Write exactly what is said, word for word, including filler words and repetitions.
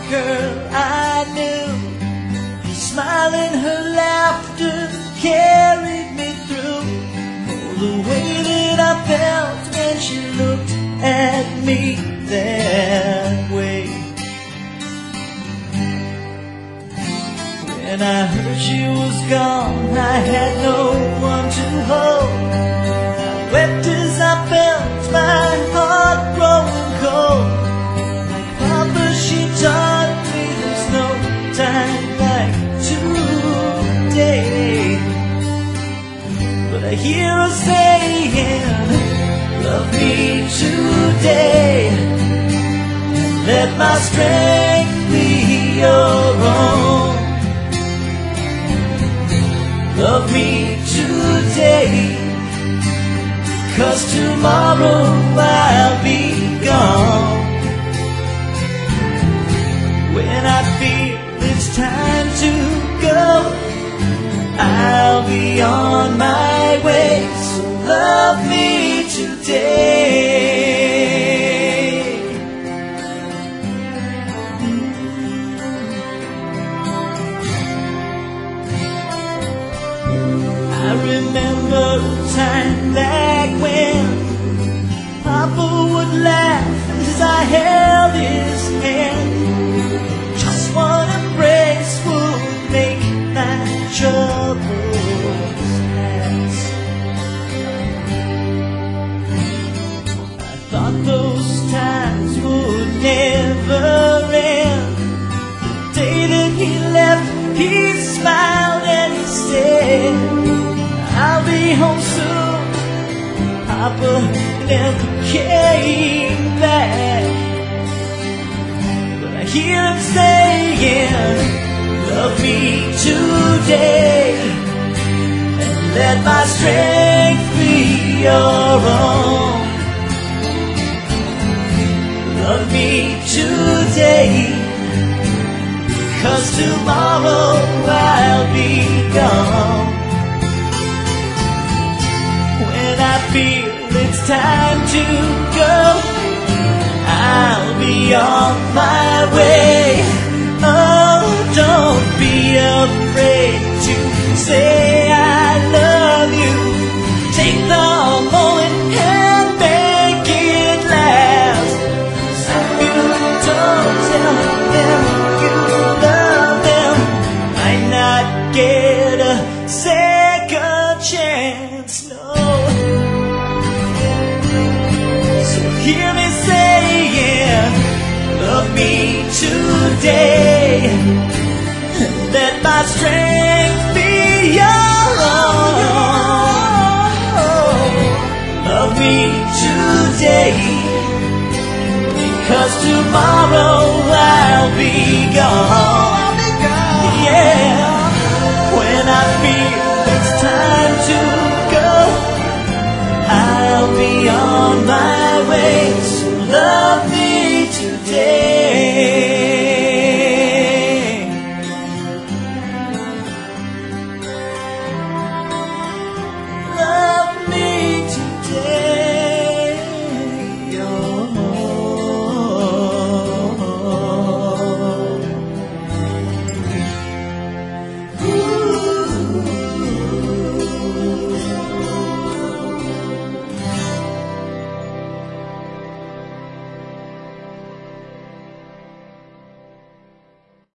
girl I knew. Her smile and her laughter carried me through. Oh, the way that I felt when she looked at me that way. When I heard she was gone, I had no one to hold. I wept as I felt my heart growing cold. Like Papa, she taught me there's no time like today. But I hear her saying, love me today. Let my strength be your own. Love me today, 'cause tomorrow I'll be gone. When I feel it's time to go, I'll be on my way. So love me today. I remember a time back when Papa would laugh as I held his hand. Just one embrace would make my troubles pass. I thought those times would never end. The day that he left, he smiled and he said, I'll be home soon. Papa never came back. But I hear him saying, love me today, and let my strength be your own. Love me today, 'cause tomorrow I'll be gone. When I feel it's time to go, I'll be on my way. Oh, don't be afraid to say I love you. Take the moment and make it last. If you don't tell them you love them, might not get a second chance, no. Hear me saying, love me today, let my strength be your own. Love me today, because tomorrow I